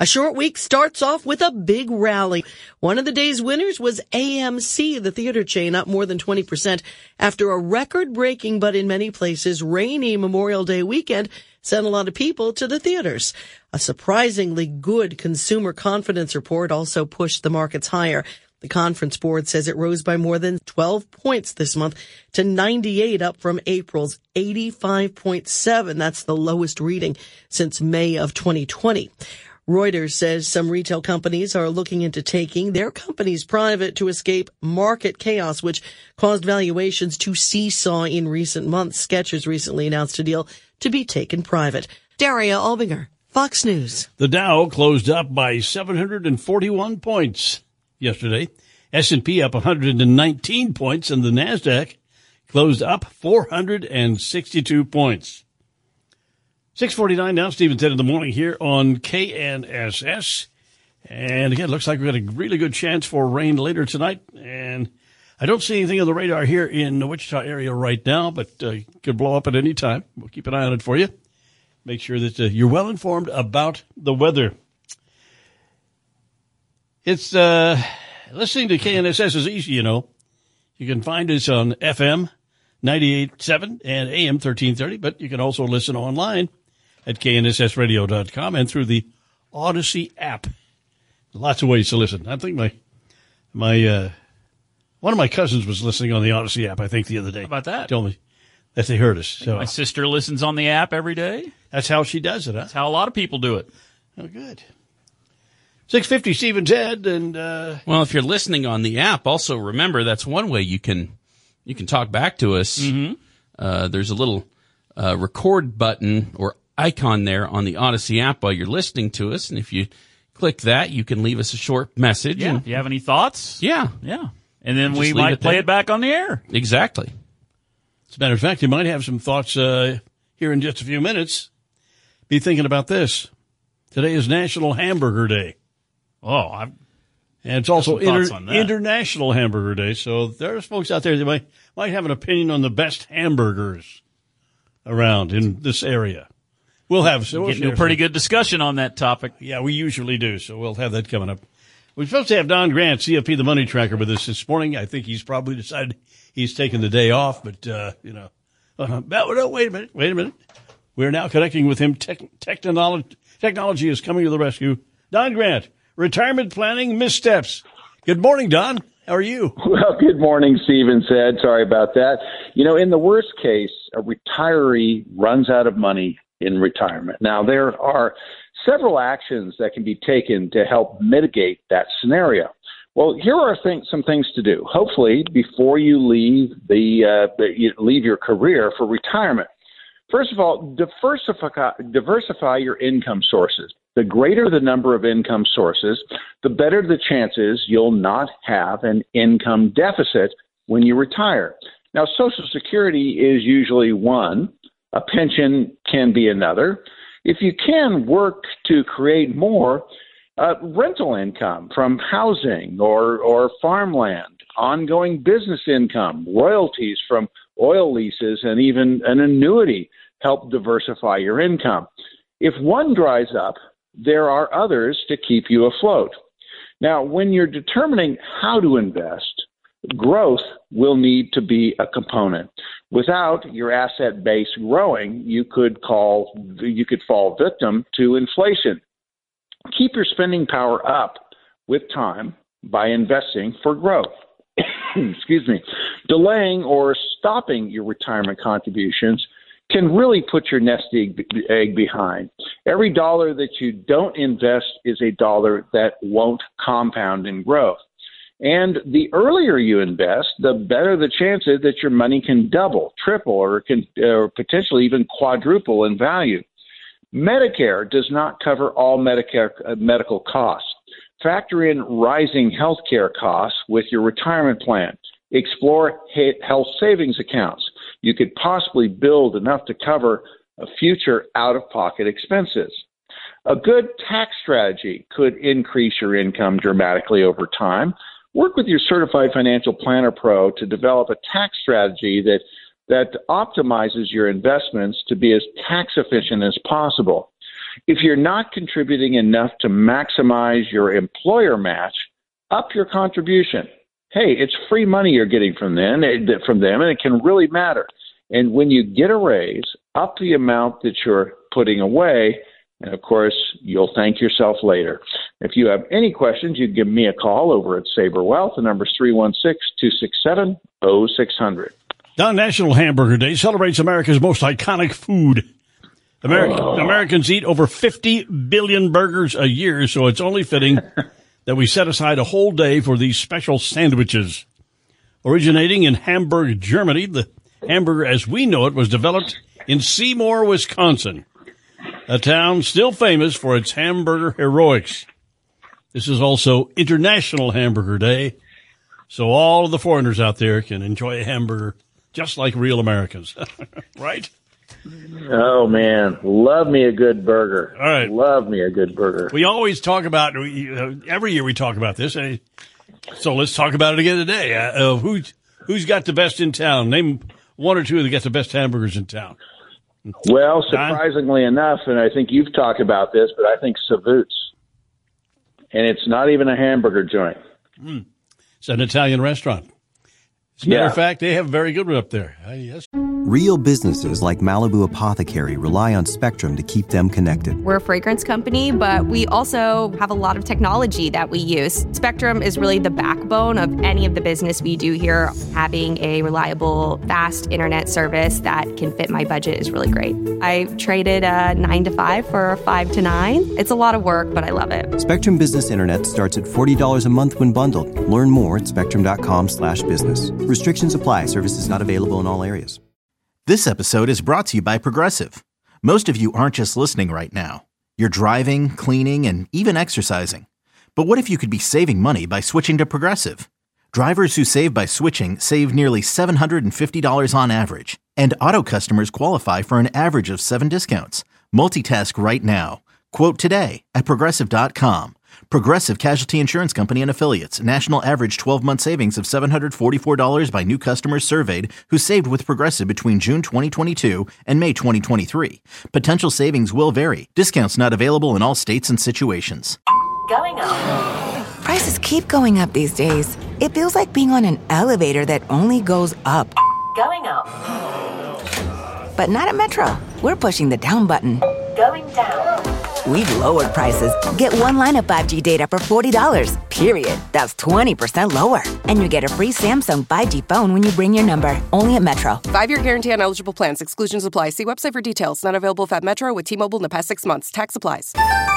A short week starts off with a big rally. One of the day's winners was A M C, the theater chain, up more than twenty percent after a record-breaking, but in many places rainy Memorial Day weekend sent a lot of people to the theaters. A surprisingly good consumer confidence report also pushed the markets higher. The conference board says it rose by more than twelve points this month to ninety-eight, up from April's eighty-five point seven. That's the lowest reading since May of twenty twenty. Reuters says some retail companies are looking into taking their companies private to escape market chaos, which caused valuations to seesaw in recent months. Skechers recently announced a deal to be taken private. Daria Albinger, Fox News. The Dow closed up by seven hundred forty-one points yesterday. S and P up one hundred nineteen points, and the NASDAQ closed up four hundred sixty-two points. six forty-nine now, Stephen Ted in the morning here on K N S S. And again, looks like we've got a really good chance for rain later tonight. And I don't see anything on the radar here in the Wichita area right now, but uh, it could blow up at any time. We'll keep an eye on it for you. Make sure that uh, you're well informed about the weather. It's uh, listening to K N S S is easy, you know. You can find us on F M ninety-eight point seven and A M thirteen thirty, but you can also listen online at K N S S radio dot com and through the Odyssey app. Lots of ways to listen. I think my my uh, one of my cousins was listening on the Odyssey app, I think, the other day. How about that? Told me that they heard us. So my sister listens on the app every day. That's how she does it, huh? That's how a lot of people do it. Oh, good. six fifty, Stephen Ted, and uh, well, if you're listening on the app, also remember that's one way you can you can talk back to us. Mm-hmm. Uh, there's a little uh, record button or icon there on the Odyssey app while you're listening to us, and if you click that, you can leave us a short message. Yeah. And, if you have any thoughts, yeah, yeah, and then Just we leave might it play there. it back on the air. Exactly. As a matter of fact, you might have some thoughts uh, here in just a few minutes. Be thinking about this. Today is National Hamburger Day. Oh, I've and it's also some thoughts inter- on that. International Hamburger Day. So there's folks out there that might might have an opinion on the best hamburgers around in this area. We'll have so we'll Getting to a pretty good discussion on that topic. Yeah, we usually do. So we'll have that coming up. We're supposed to have Don Grant, C F P, the money tracker, with us this morning. I think he's probably decided he's taking the day off, but uh, you know, uh, no, wait a minute, wait a minute. We're now connecting with him. Tech, technology, technology is coming to the rescue. Don Grant, retirement planning missteps. Good morning, Don. How are you? Well, good morning, Stephen said. Sorry about that. You know, in the worst case, a retiree runs out of money in retirement. Now, there are several actions that can be taken to help mitigate that scenario. Well, here are th- some things to do. Hopefully, before you leave the, uh, the you leave your career for retirement. First of all, diversify, diversify your income sources. The greater the number of income sources, the better the chances you'll not have an income deficit when you retire. Now, Social Security is usually one. A pension can be another. If you can work to create more uh, rental income from housing or, or farmland, ongoing business income, royalties from oil leases, and even an annuity help diversify your income. If one dries up, there are others to keep you afloat. Now, when you're determining how to invest, growth will need to be a component. Without your asset base growing, you could call you could fall victim to inflation. Keep your spending power up with time by investing for growth. Excuse me. Delaying or stopping your retirement contributions can really put your nest egg, egg behind. Every dollar that you don't invest is a dollar that won't compound in growth. And the earlier you invest, the better the chances that your money can double, triple, or can or potentially even quadruple in value. Medicare does not cover all Medicare uh, medical costs. Factor in rising health care costs with your retirement plan. Explore health savings accounts. You could possibly build enough to cover a future out-of-pocket expenses. A good tax strategy could increase your income dramatically over time. Work with your certified financial planner pro to develop a tax strategy that, that optimizes your investments to be as tax efficient as possible. If you're not contributing enough to maximize your employer match, up your contribution. Hey, it's free money you're getting from them, from them, and it can really matter. And when you get a raise, up the amount that you're putting away, and of course, you'll thank yourself later. If you have any questions, you can give me a call over at Sabre Wealth. The number is three one six, two six seven, zero six zero zero. Now, National Hamburger Day celebrates America's most iconic food. Ameri- oh. Americans eat over fifty billion burgers a year, so it's only fitting that we set aside a whole day for these special sandwiches. Originating in Hamburg, Germany, the hamburger as we know it was developed in Seymour, Wisconsin, a town still famous for its hamburger heroics. This is also International Hamburger Day, so all of the foreigners out there can enjoy a hamburger just like real Americans, right? Oh, man. Love me a good burger. All right. Love me a good burger. We always talk about, uh, every year we talk about this, uh, so let's talk about it again today. Uh, uh, who's, who's got the best in town? Name one or two that got the best hamburgers in town. Well, surprisingly Don? enough, and I think you've talked about this, but I think Savoots. And it's not even a hamburger joint. Mm. It's an Italian restaurant. As a matter yeah. of fact, they have a very good one up there. Uh, yes. Real businesses like Malibu Apothecary rely on Spectrum to keep them connected. We're a fragrance company, but we also have a lot of technology that we use. Spectrum is really the backbone of any of the business we do here. Having a reliable, fast internet service that can fit my budget is really great. I traded a nine to five for a five to nine. It's a lot of work, but I love it. Spectrum Business Internet starts at forty dollars a month when bundled. Learn more at spectrum.com slash business. Restrictions apply. Services not available in all areas. This episode is brought to you by Progressive. Most of you aren't just listening right now. You're driving, cleaning, and even exercising. But what if you could be saving money by switching to Progressive? Drivers who save by switching save nearly seven hundred fifty dollars on average. And auto customers qualify for an average of seven discounts. Multitask right now. Quote today at Progressive dot com. Progressive Casualty Insurance Company and Affiliates. National average twelve-month savings of seven hundred forty-four dollars by new customers surveyed who saved with Progressive between June twenty twenty-two and May twenty twenty-three. Potential savings will vary. Discounts not available in all states and situations. Going up. Prices keep going up these days. It feels like being on an elevator that only goes up. Going up. But not at Metro. We're pushing the down button. Going down. We've lowered prices. Get one line of five G data for forty dollars, period. That's twenty percent lower. And you get a free Samsung five G phone when you bring your number. Only at Metro. Five-year guarantee on eligible plans. Exclusions apply. See website for details. Not available if at Metro with T-Mobile in the past six months. Tax applies.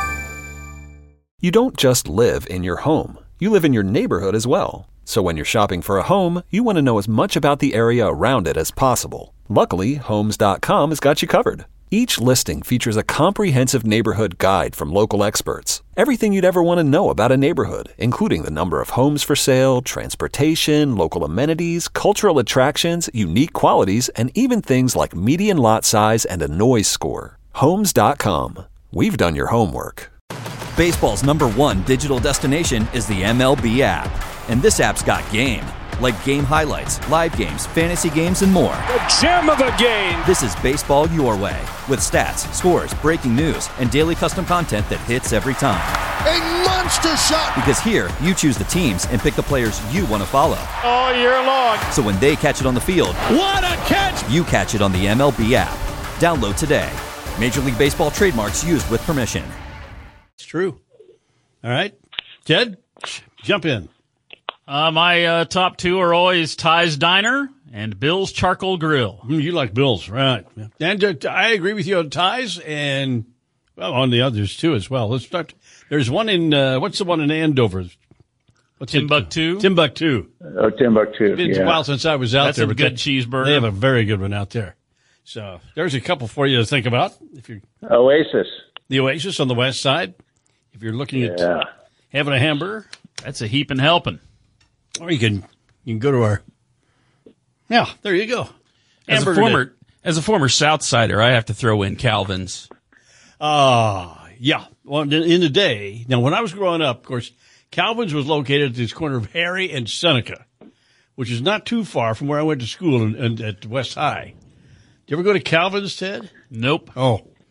You don't just live in your home. You live in your neighborhood as well. So when you're shopping for a home, you want to know as much about the area around it as possible. Luckily, Homes dot com has got you covered. Each listing features a comprehensive neighborhood guide from local experts. Everything you'd ever want to know about a neighborhood, including the number of homes for sale, transportation, local amenities, cultural attractions, unique qualities, and even things like median lot size and a noise score. Homes dot com. We've done your homework. Baseball's number one digital destination is the M L B app. And this app's got game. Like game highlights, live games, fantasy games, and more. The gem of a game! This is baseball your way. With stats, scores, breaking news, and daily custom content that hits every time. A monster shot! Because here, you choose the teams and pick the players you want to follow. All year long. So when they catch it on the field, what a catch! You catch it on the M L B app. Download today. Major League Baseball trademarks used with permission. It's true. All right. Ted, jump in. Uh, my uh, top two are always Ty's Diner and Bill's Charcoal Grill. Mm, you like Bill's, right. And uh, I agree with you on Ty's and, well, on the others, too, as well. Let's start. There's one in, uh, what's the one in Andover? What's Timbuktu? It? Timbuktu. Oh, Timbuktu, It's been yeah. a while since I was out That's there. a but good that, cheeseburger. They have a very good one out there. So there's a couple for you to think about. If you're Oasis. The Oasis on the west side. If you're looking Yeah. at having a hamburger. That's a heaping helping. Or you can you can go to our yeah, there you go. As a Hamburger former day. as a former Southsider, I have to throw in Calvin's. Ah, uh, yeah. Well, in the day, now when I was growing up, of course, Calvin's was located at this corner of Harry and Seneca, which is not too far from where I went to school in, in, at West High. Did you ever go to Calvin's, Ted? Nope. Oh,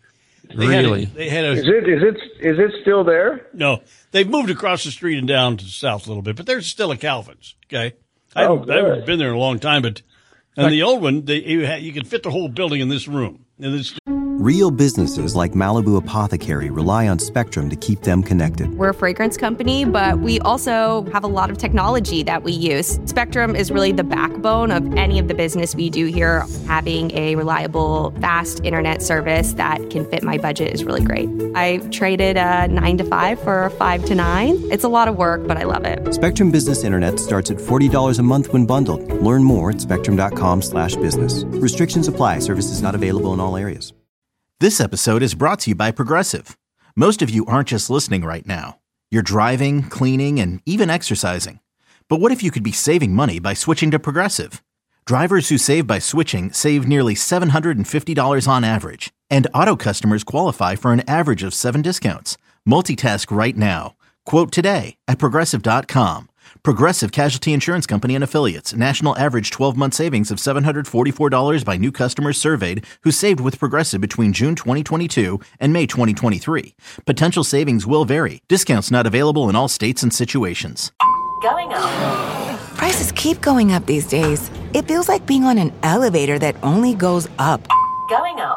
They Really? Had a, they had a, Is it is it is it still there? No, they've moved across the street and down to the south a little bit, but there's still a Calvin's. Okay, I Oh, haven't, I haven't good. been there in a long time, but and the old one, they, you, ha, you can fit the whole building in this room. And it's, Real businesses like Malibu Apothecary rely on Spectrum to keep them connected. We're a fragrance company, but we also have a lot of technology that we use. Spectrum is really the backbone of any of the business we do here. Having a reliable, fast internet service that can fit my budget is really great. I traded a nine to five for a five to nine. It's a lot of work, but I love it. Spectrum Business Internet starts at forty dollars a month when bundled. Learn more at spectrum.com slash business. Restrictions apply. Services not available in all areas. This episode is brought to you by Progressive. Most of you aren't just listening right now. You're driving, cleaning, and even exercising. But what if you could be saving money by switching to Progressive? Drivers who save by switching save nearly seven hundred fifty dollars on average. And auto customers qualify for an average of seven discounts. Multitask right now. Quote today at Progressive dot com. Progressive Casualty Insurance Company and Affiliates. National average twelve-month savings of seven hundred forty-four dollars by new customers surveyed who saved with Progressive between June twenty twenty-two and May twenty twenty-three. Potential savings will vary. Discounts not available in all states and situations. Going up. Prices keep going up these days. It feels like being on an elevator that only goes up. Going up.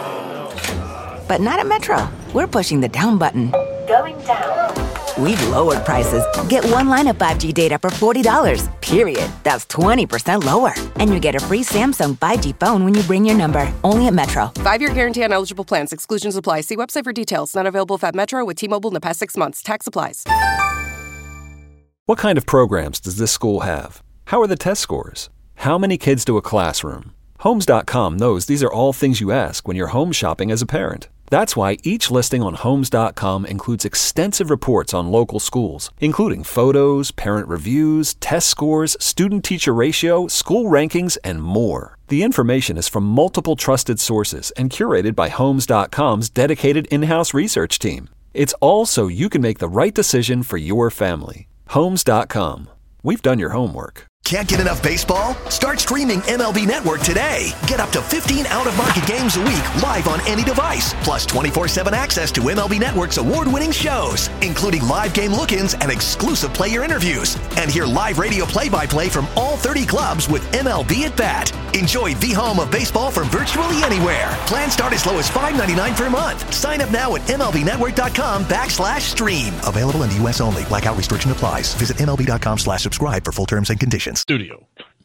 But not at Metro. We're pushing the down button. Going down. We've lowered prices. Get one line of five G data for forty dollars, period. That's twenty percent lower. And you get a free Samsung five G phone when you bring your number. Only at Metro. Five-year guarantee on eligible plans. Exclusions apply. See website for details. Not available at Metro with T-Mobile in the past six months. Tax applies. What kind of programs does this school have? How are the test scores? How many kids to a classroom? Homes dot com knows these are all things you ask when you're home shopping as a parent. That's why each listing on Homes dot com includes extensive reports on local schools, including photos, parent reviews, test scores, student-teacher ratio, school rankings, and more. The information is from multiple trusted sources and curated by Homes dot com's dedicated in-house research team. It's all so you can make the right decision for your family. Homes dot com. We've done your homework. Can't get enough baseball? Start streaming M L B Network today. Get up to fifteen out-of-market games a week live on any device, plus twenty-four seven access to M L B Network's award-winning shows, including live game look-ins and exclusive player interviews. And hear live radio play-by-play from all thirty clubs with M L B at Bat. Enjoy the home of baseball from virtually anywhere. Plans start as low as five ninety-nine per month. Sign up now at MLBnetwork.com backslash stream. Available in the U S only. Blackout restriction applies. Visit MLB.com slash subscribe for full terms and conditions. Studio.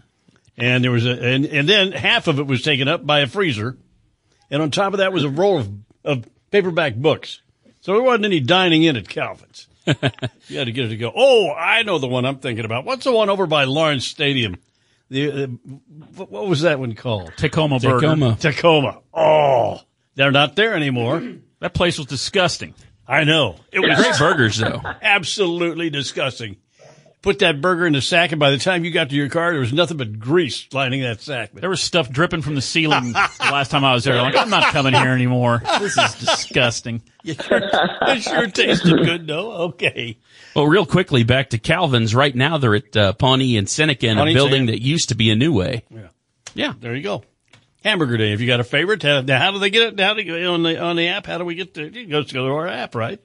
And there was a, and, and then half of it was taken up by a freezer. And on top of that was a roll of, of paperback books. So there wasn't any dining in at Calvin's. You had to get it to go. Oh, I know the one I'm thinking about. What's the one over by Lawrence Stadium? The, uh, what was that one called? Tacoma Burger. Tacoma. Tacoma. Oh, they're not there anymore. That place was disgusting. I know. It was Great burgers, though. Absolutely disgusting. Put that burger in the sack, and by the time you got to your car, there was nothing but grease lining that sack. There was stuff dripping from the ceiling the last time I was there. Like, I'm not coming here anymore. This is disgusting. It sure, it sure tasted good, though. Okay. Well, real quickly, back to Calvin's. Right now, they're at uh, Pawnee and Seneca in a Pawnee, building Seneca. that used to be a New Way. Yeah. Yeah. There you go. Hamburger Day. If you got a favorite, how, how do they get it? How do you, on the on the app? How do we get to? It goes to go to our app, right?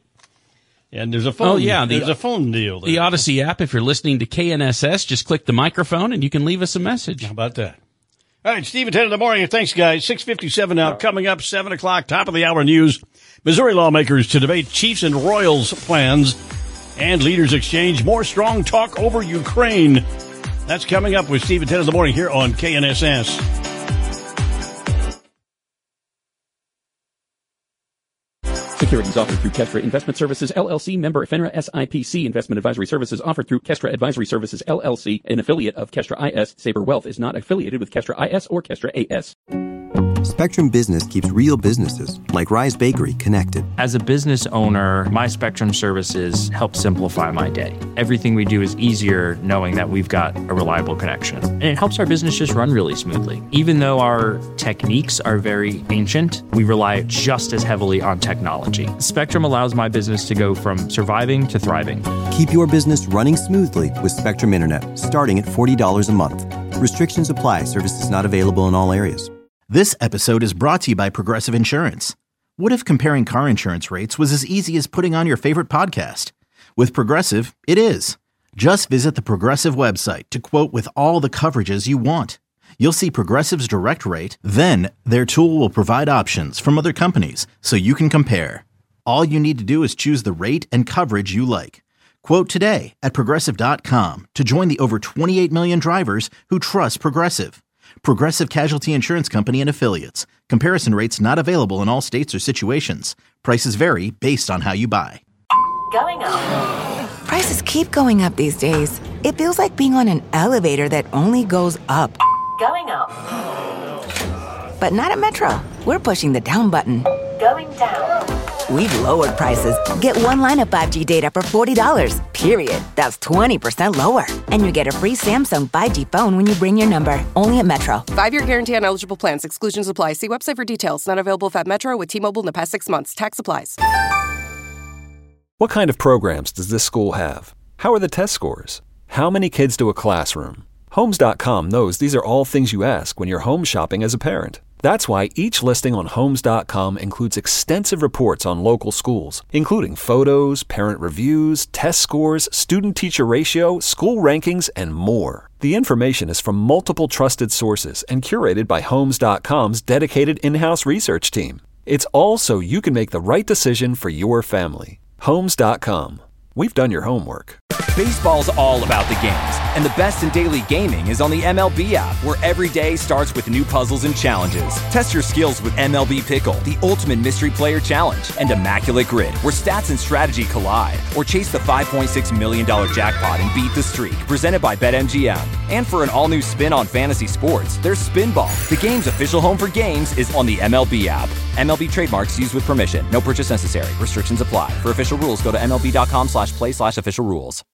And there's a phone. Oh, yeah, the- there's a phone deal there. The Odyssey app, if you're listening to K N S S, just click the microphone and you can leave us a message. How about that? All right, Steve at ten in the morning. Thanks, guys. six fifty-seven now. Coming up, seven o'clock, top of the hour news. Missouri lawmakers to debate Chiefs and Royals plans, and leaders exchange more strong talk over Ukraine. That's coming up with Steve at ten in the morning here on K N S S. Securities offered through Kestra Investment Services, L L C, member FINRA S I P C. Investment advisory services offered through Kestra Advisory Services, L L C, an affiliate of Kestra I S. Saber Wealth is not affiliated with Kestra I S or Kestra A S. Spectrum Business keeps real businesses, like Rise Bakery, connected. As a business owner, my Spectrum services help simplify my day. Everything we do is easier knowing that we've got a reliable connection. And it helps our business just run really smoothly. Even though our techniques are very ancient, we rely just as heavily on technology. Spectrum allows my business to go from surviving to thriving. Keep your business running smoothly with Spectrum Internet, starting at forty dollars a month. Restrictions apply. Services not available in all areas. This episode is brought to you by Progressive Insurance. What if comparing car insurance rates was as easy as putting on your favorite podcast? With Progressive, it is. Just visit the Progressive website to quote with all the coverages you want. You'll see Progressive's direct rate, then their tool will provide options from other companies so you can compare. All you need to do is choose the rate and coverage you like. Quote today at Progressive dot com to join the over twenty-eight million drivers who trust Progressive. Progressive Casualty Insurance Company and Affiliates. Comparison rates not available in all states or situations. Prices vary based on how you buy. Going up. Prices keep going up these days. It feels like being on an elevator that only goes up. Going up. But not at Metro. We're pushing the down button. Going down. We've lowered prices. Get one line of five G data for forty dollars, period. That's twenty percent lower. And you get a free Samsung five G phone when you bring your number. Only at Metro. Five-year guarantee on eligible plans. Exclusions apply. See website for details. Not available if at Metro with T-Mobile in the past six months. Tax applies. What kind of programs does this school have? How are the test scores? How many kids do a classroom? Homes dot com knows these are all things you ask when you're home shopping as a parent. That's why each listing on Homes dot com includes extensive reports on local schools, including photos, parent reviews, test scores, student-teacher ratio, school rankings, and more. The information is from multiple trusted sources and curated by Homes dot com's dedicated in-house research team. It's all so you can make the right decision for your family. Homes dot com. We've done your homework. Baseball's all about the games, and the best in daily gaming is on the M L B app, where every day starts with new puzzles and challenges. Test your skills with M L B Pickle, the ultimate mystery player challenge, and Immaculate Grid, where stats and strategy collide. Or chase the five point six million dollars jackpot and beat the streak, presented by BetMGM. And for an all-new spin on fantasy sports, there's Spinball. The game's official home for games is on the M L B app. M L B trademarks used with permission. No purchase necessary. Restrictions apply. For official rules, go to M L B dot com slash play slash official rules.